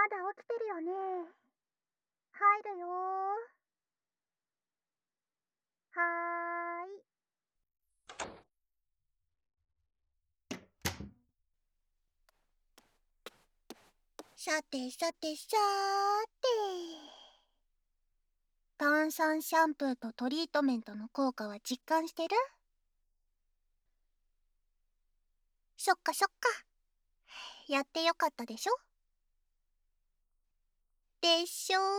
まだ起きてるよね。入るよー。はーい。さてさてさーて。炭酸シャンプーとトリートメントの効果は実感してる？そっかそっか。やってよかったでしょ？でしょー？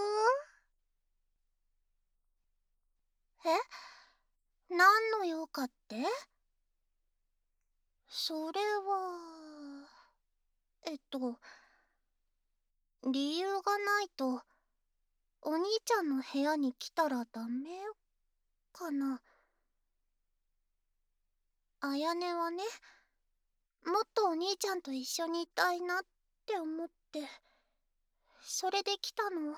え？何の用かって？それは理由がないとお兄ちゃんの部屋に来たらダメかな。あやねはね、もっとお兄ちゃんと一緒にいたいなって思って、それで来たの。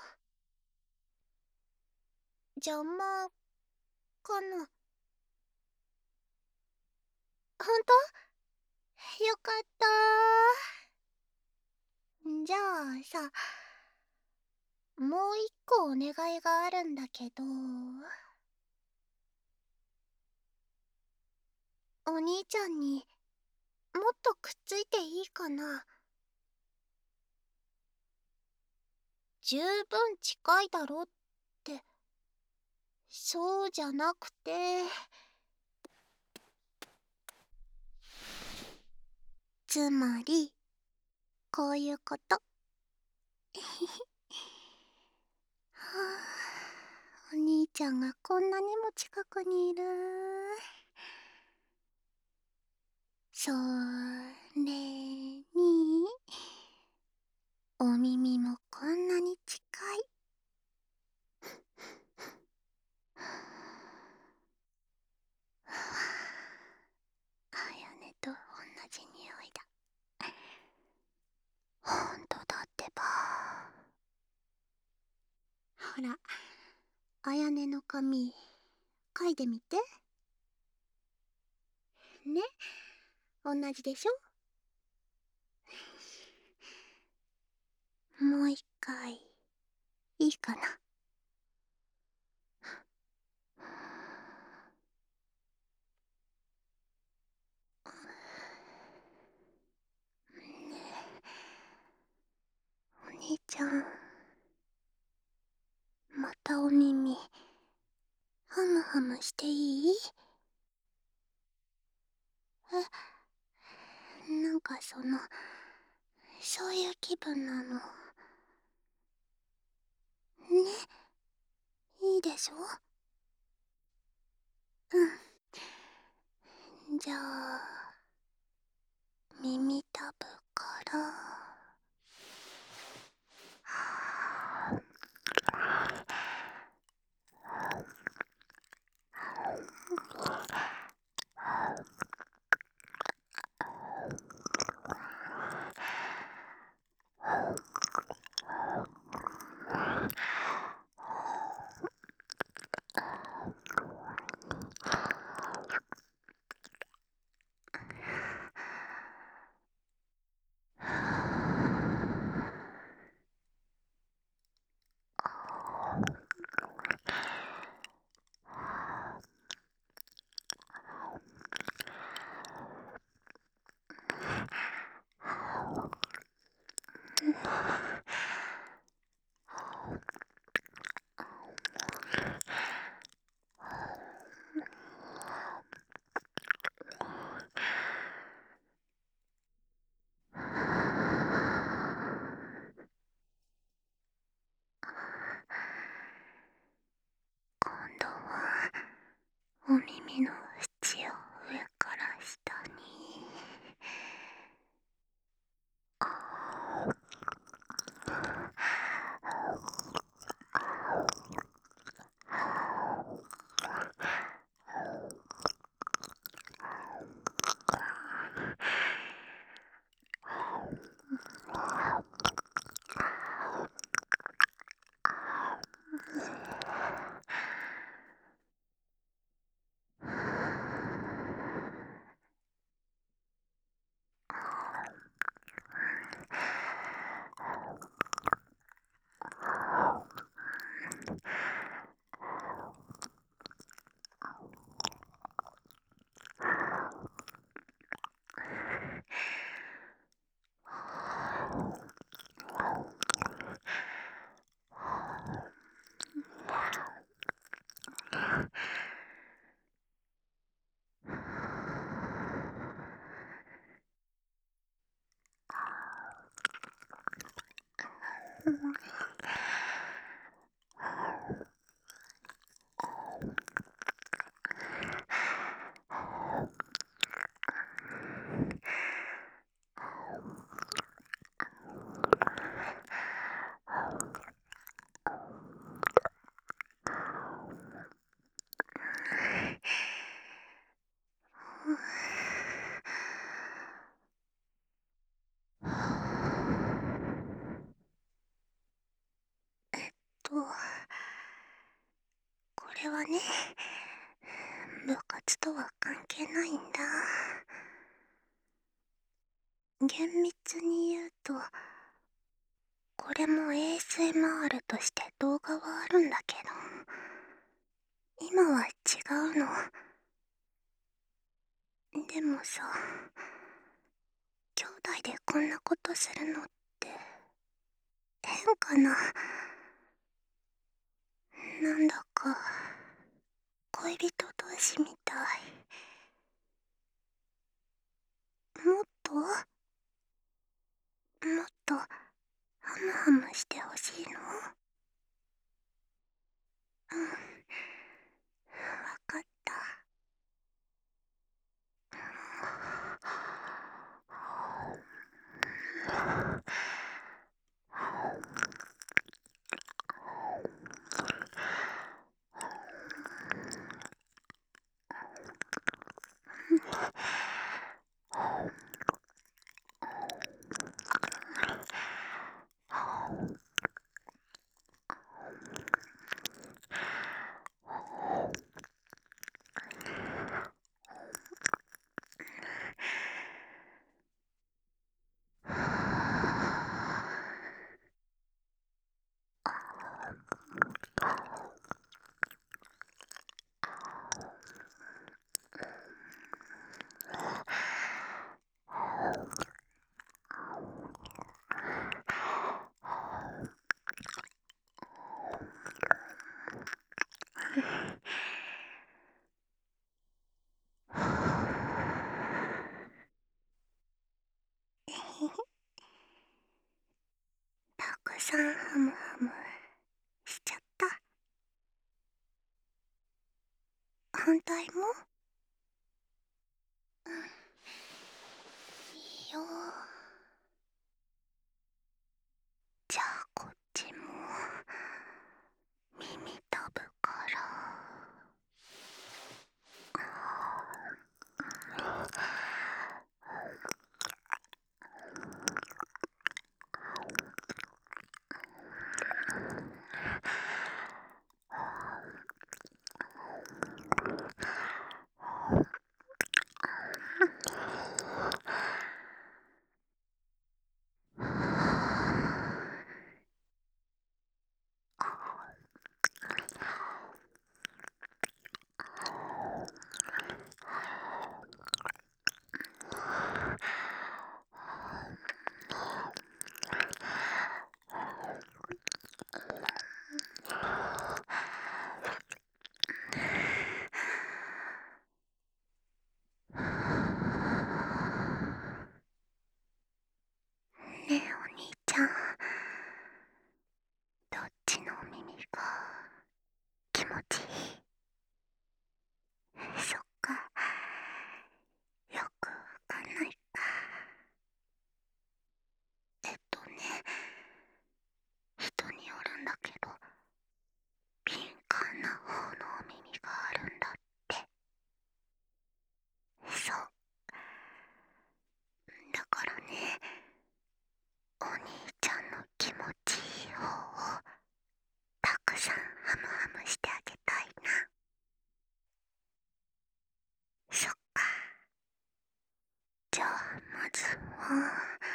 邪魔かな。ほんと？よかったー。じゃあさ、もう一個お願いがあるんだけど、お兄ちゃんにもっとくっついていいかな。十分近いだろって。そうじゃなくて、つまりこういうこと。はあ、お兄ちゃんがこんなにも近くにいる。それにお耳もこんなに近い。あやねと同じ匂いだ。ほんとだってば。ほら、あやねの髪嗅いでみて。ね、同じでしょ？もう一回いいかな。お兄ちゃん、またお耳ハムハムしていい？なんかそういう気分なの。ね、いいでしょ？うん。じゃあ、耳たぶから。 これはね、部活とは関係ないんだ。厳密に言うと、これも ASMR として動画はあるんだけど、今は違うの。でもさ、兄弟でこんなことするのって変かな。なんだか恋人同士みたい。もっとハムハムしてほしいの？うん、わかった。たくさんハムハムしちゃった。反対も？うん、いいよ。じゃあこっちも耳たぶから。ねえお兄ちゃん、どっちの耳が気持ちいい？そっか、よくわかんないか。人によるんだけど、敏感な方のお耳があるんだって。そう。だからね、お兄ちゃんの気持ちいい方をたくさんハムハムしてあげたいな。そっか。じゃあまずは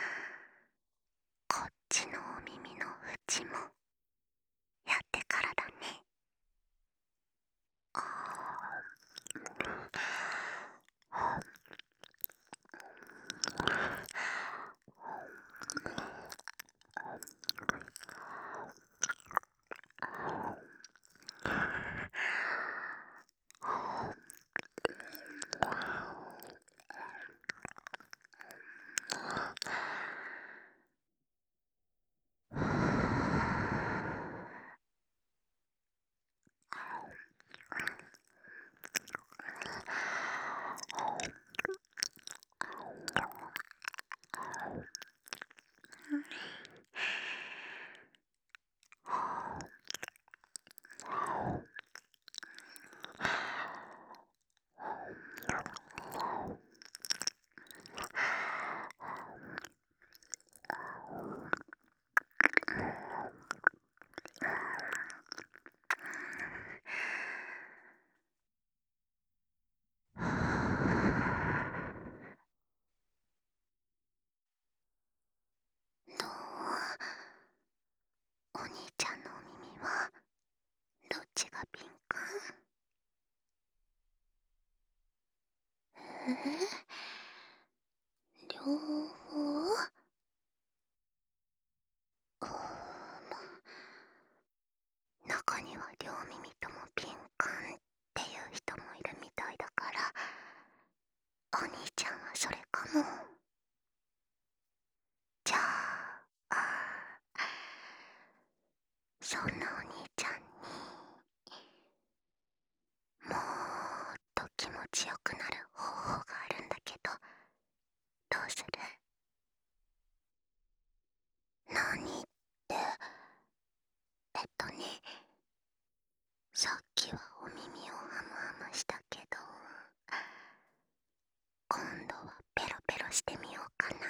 こっちのお耳の縁もやってからだね。 ゃんはそれかも。じゃあ、そんなお兄ちゃんにもっと気持ちよくなる方法があるんだけど、どうする？何って、さっきはお耳をハムハムしたけど、今度はペロペロしてみようかなって。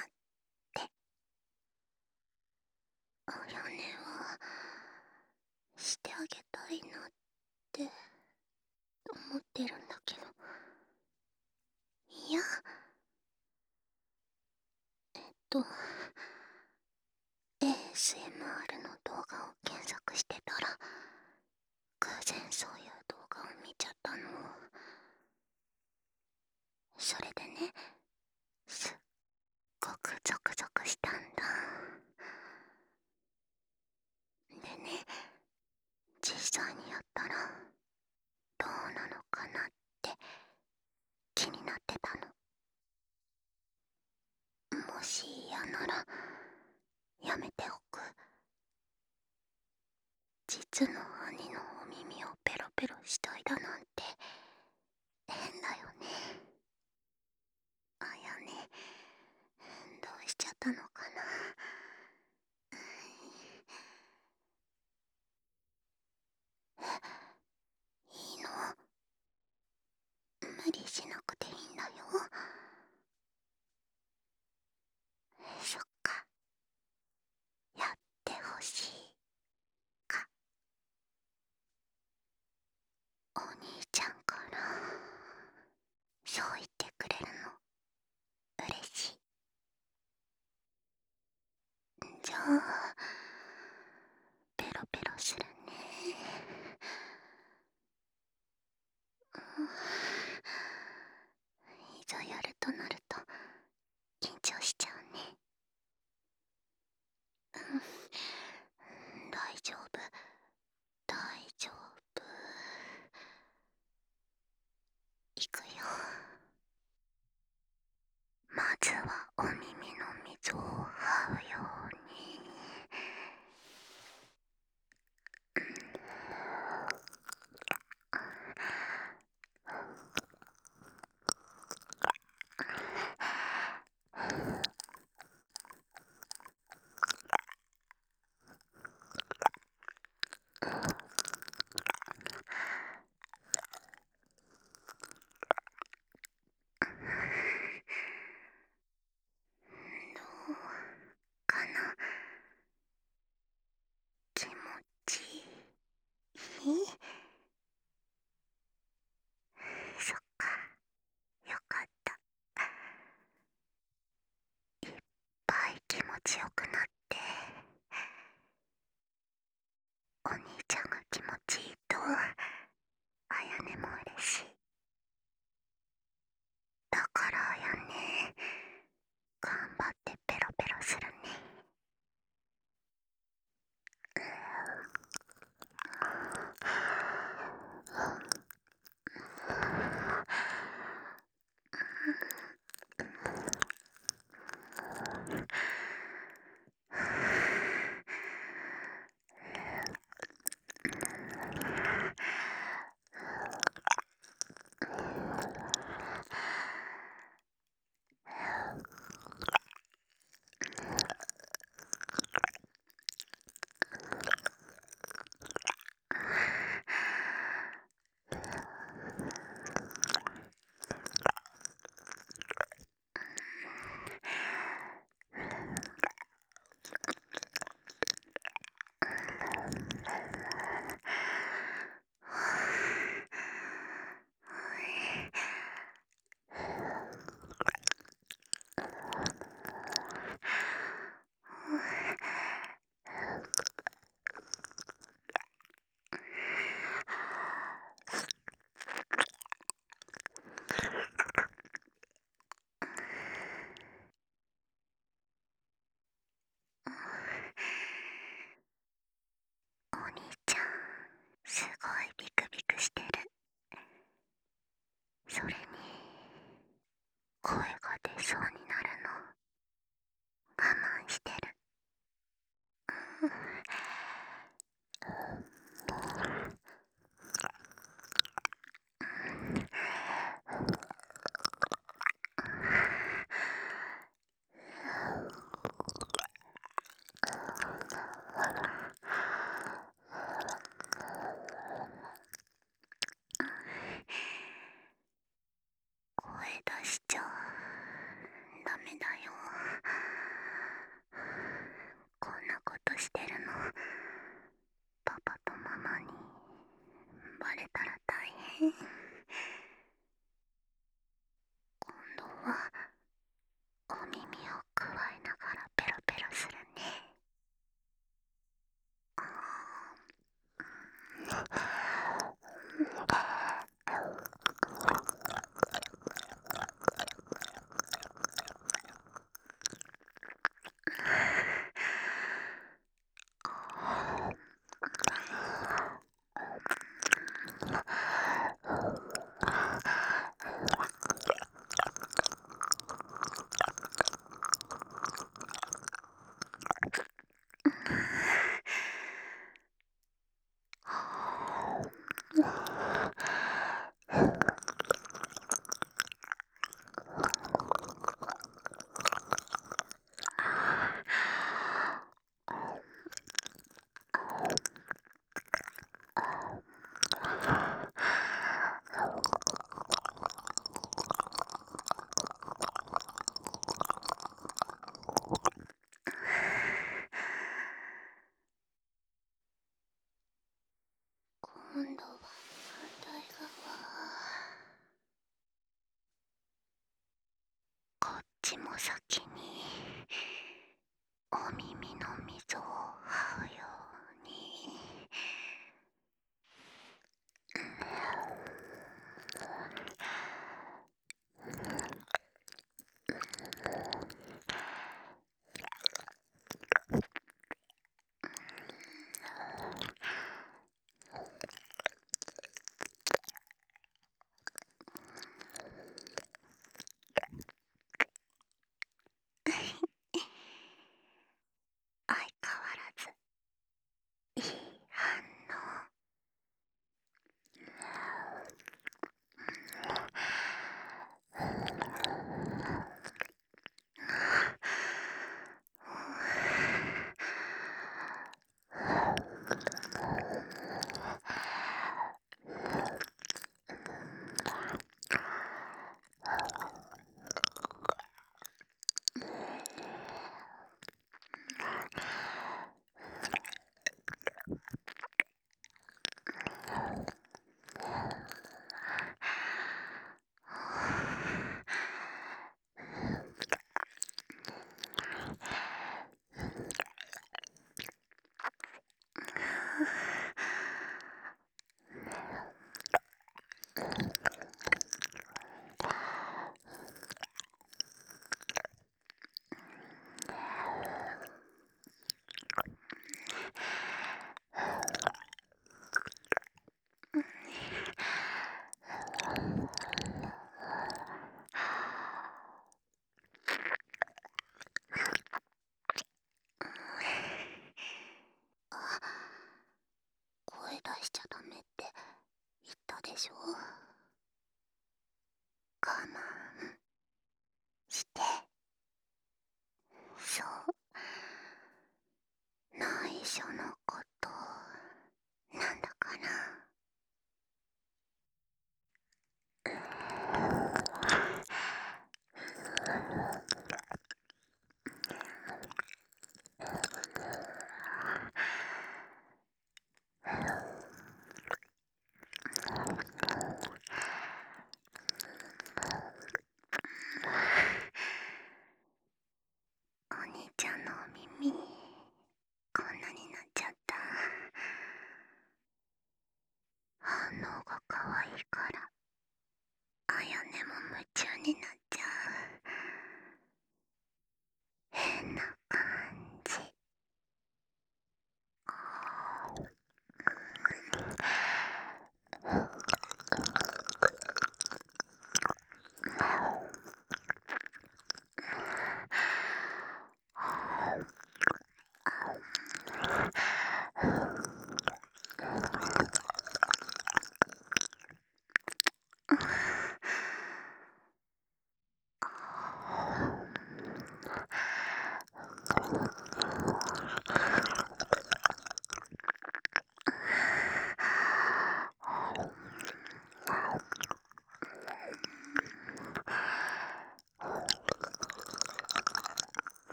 おやねはしてあげたいなって思ってるんだけど、いや、ASMR の動画を検索してたら偶然そういう動画を見ちゃったの。それでね、すっごくゾクゾクしたんだ。でね、実際にやったらどうなのかなって気になってたの。もし嫌ならやめておく。実の兄のお耳をペロペロしたいだなんて変だよね。あやね、どうしちゃったのかな。いいの？無理しなくていいんだよ。そっか、やってほしいか。お兄ちゃんからそう言ってくれるの嬉しい。じゃあペロペロするね。いざやるとなると緊張しちゃうね。大丈夫、大丈夫。いくよ。まずはお耳の溝を這うように。どうかな？気持ちいい？そっか、よかった。いっぱい気持ちよくなって、お兄ちゃんが気持ちいいとあやねも嬉しい。だからあやね、頑張ってペロペロするね。お兄ちゃん、すごいビクビクしてる。それに声が出そうになるの我慢してる。声出しちゃダメだよ。こんなことしてるのパパとママにバレたら大変。今度はお耳をくわえながらペロペロするね。今度は反対側。こっちも先にお耳の溝を這うように。相変わらずいい反応。声出しちゃダメって言ったでしょ。我慢して。そう内緒のことなんだかな。お兄ちゃんのお耳こんなになっちゃっ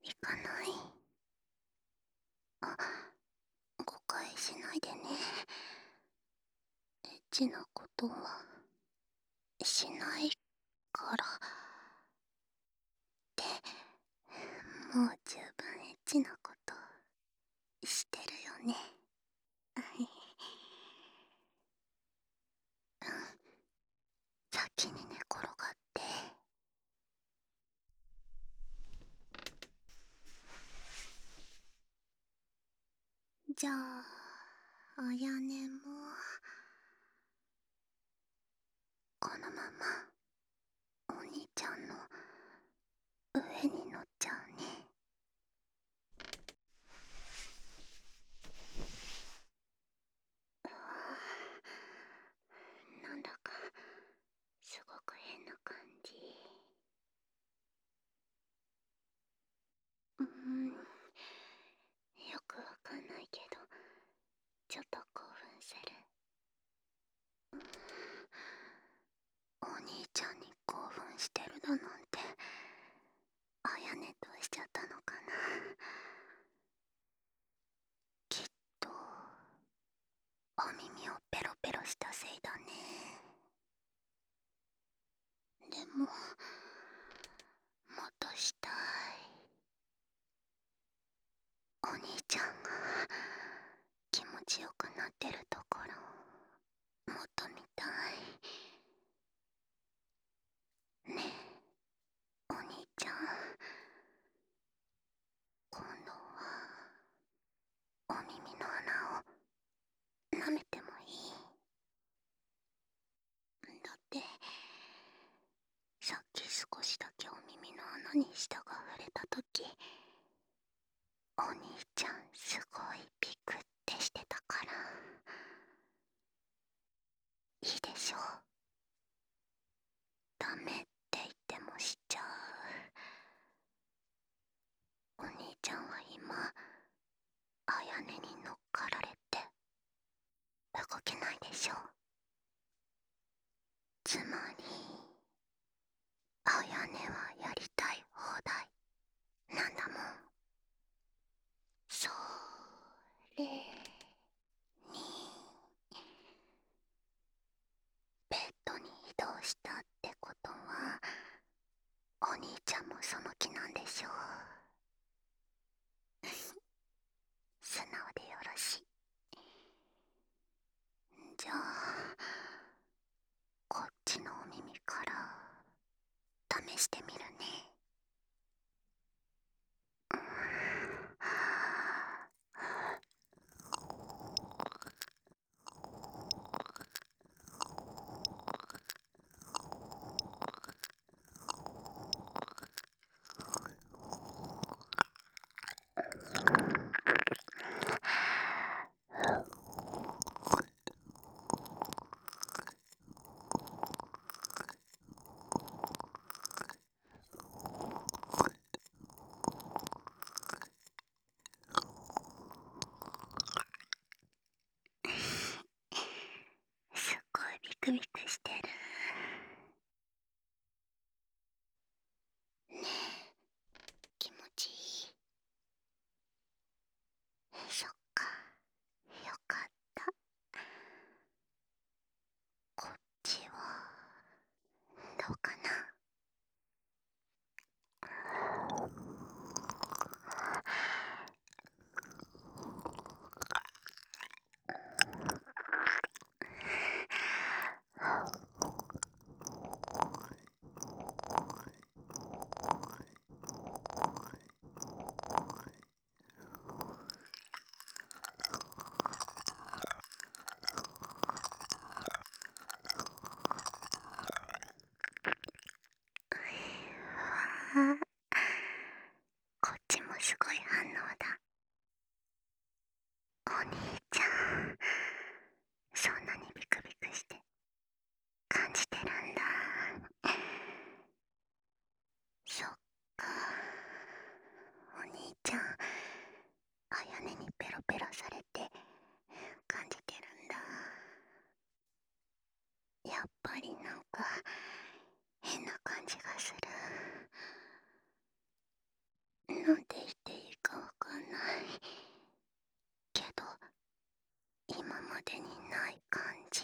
行かない。あ、誤解しないでね。エッチなことはしないからってもう十分エッチなことしてるよね。うん、先に寝転がって。じゃああやねもこのままお兄ちゃんの上に乗っちゃうね。なんだかすごく変な感じ。よくわかんないけどちょっと興奮する。お兄ちゃんに興奮してるだなんてあやねどうしちゃったのかな。きっとお耳をペロペロしたせいだね。でももっとしたい。お兄ちゃんが気持ちよくなってるところもっと見たいね。えお兄ちゃん、今度はお耳の穴を舐めてもいい？だってさっき少しだけお耳の穴に舌が触れたときお兄ちゃんすごいビクってしてたから。いいでしょう。ダメって言ってもしちゃう。お兄ちゃんは今あやねに乗っかられて動けないでしょ。つまりあやねはやりたい放題なんだもん。それにベッドに移動したってことはお兄ちゃんもその気なんでしょう。素直でよろしい。じゃあこっちのお耳から試してみるね。すっごいビクビクしてるね。え気持ちいい？そっか、よかった。こっちはどうかな。あ、こっちもすごい反応だ。お兄ちゃんそんなにビクビクして感じてるんだ。そっか、お兄ちゃんあやねにペロペロされて感じてるんだ。やっぱりなんか変な感じがする。なんなんて言っていいかわかんないけど、今までにない感じ。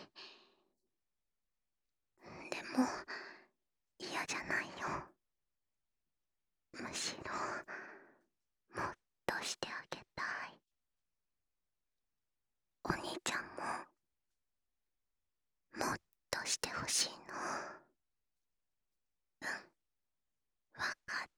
でも嫌じゃないよ。むしろもっとしてあげたい。お兄ちゃんももっとしてほしいの。うん、わかった。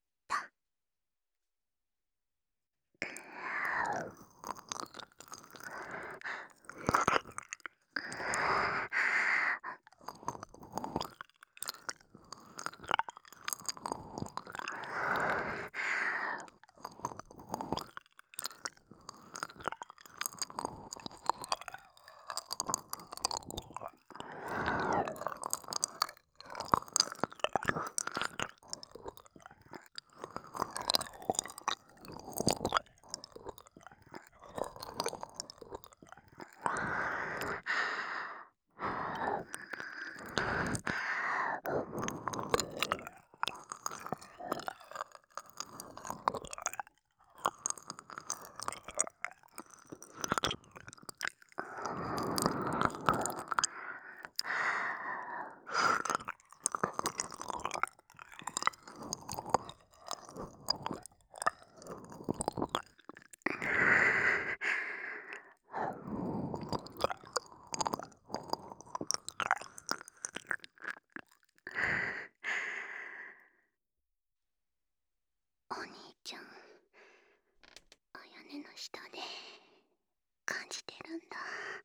お兄ちゃん、あやねの下で感じてるんだ。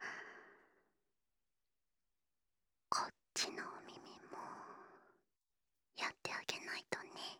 こっちのお耳もやってあげないとね。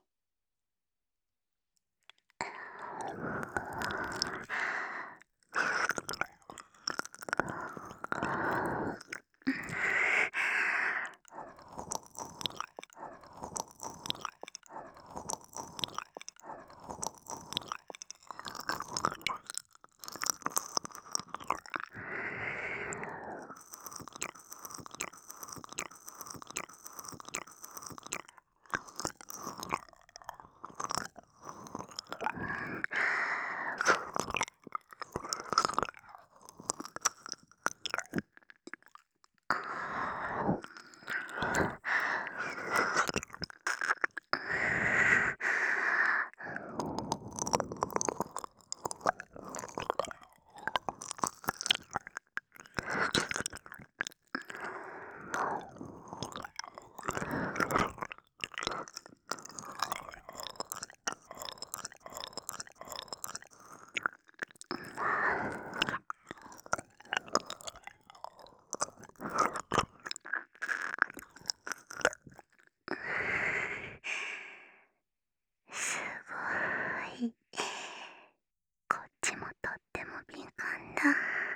すごい。こっちもとっても敏感だ。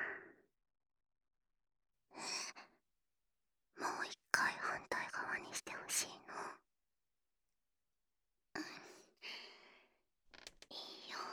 もう一回反対側にしてほしいの。いいよ。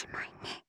しまいね。